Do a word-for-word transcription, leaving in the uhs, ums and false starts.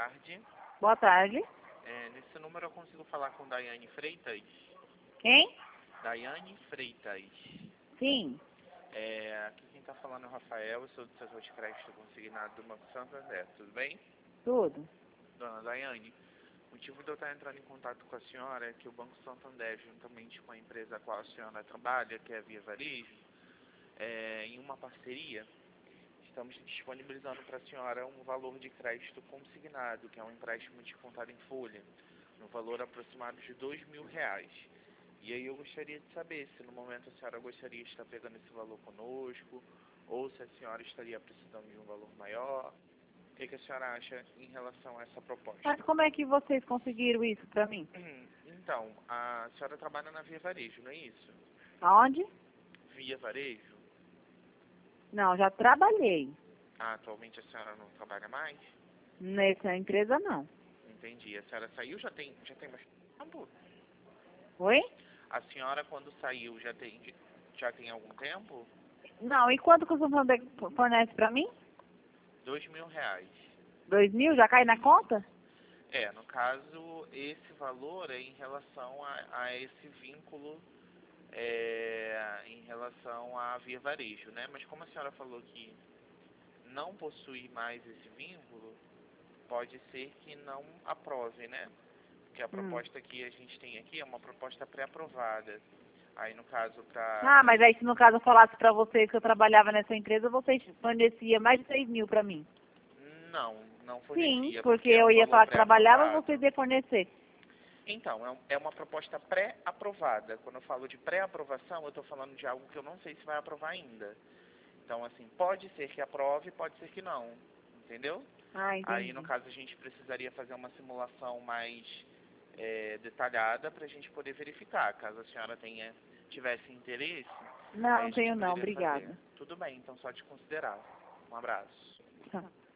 tarde. Boa tarde. É, nesse número eu consigo falar com Daiane Freitas? Quem? Daiane Freitas. Sim. É, aqui quem está falando é o Rafael, eu sou do setor de crédito consignado do Banco Santander, tudo bem? Tudo. Dona Daiane, o motivo de eu estar entrando em contato com a senhora é que o Banco Santander, juntamente com a empresa a qual a senhora trabalha, que é a Via Varejo, é, em uma parceria, estamos disponibilizando para a senhora um valor de crédito consignado, que é um empréstimo de contado em folha, no valor aproximado de dois mil reais. E aí eu gostaria de saber se no momento a senhora gostaria de estar pegando esse valor conosco, ou se a senhora estaria precisando de um valor maior. O que, que a senhora acha em relação a essa proposta? Mas como é que vocês conseguiram isso pra mim? Então, a senhora trabalha na Via Varejo, não é isso? Aonde? Via Varejo? Não, já trabalhei. Ah, atualmente a senhora não trabalha mais? Nessa empresa, não. Entendi. A senhora saiu já tem, já tem mais tempo? Oi? A senhora, quando saiu, já tem, já tem algum tempo? Não, e quanto que o Santander fornece pra mim? Dois mil reais. Dois mil? Já cai na conta? É, no caso, esse valor é em relação a, a esse vínculo, é, em relação à Via Varejo, né? Mas como a senhora falou que não possui mais esse vínculo, pode ser que não aprove, né? Porque a Hum. proposta que a gente tem aqui é uma proposta pré-aprovada. Aí, no caso, para... Ah, mas aí se no caso eu falasse pra vocês que eu trabalhava nessa empresa, vocês forneciam mais de seis mil pra mim. Não, não Sim, fornecia, porque é eu um ia valor falar que trabalhava, pré-aprovado. vocês iam fornecer. Então, é um- é uma proposta pré-aprovada. Quando eu falo de pré-aprovação, eu estou falando de algo que eu não sei se vai aprovar ainda. Então, assim, pode ser que aprove, pode ser que não. Entendeu? Ah, entendi. Aí, no caso, a gente precisaria fazer uma simulação mais é, detalhada para a gente poder verificar. Caso a senhora tenha, tivesse interesse, Não, aí a não gente tenho não, poderia fazer. obrigada. Tudo bem, então só te considerar. Um abraço. Tá.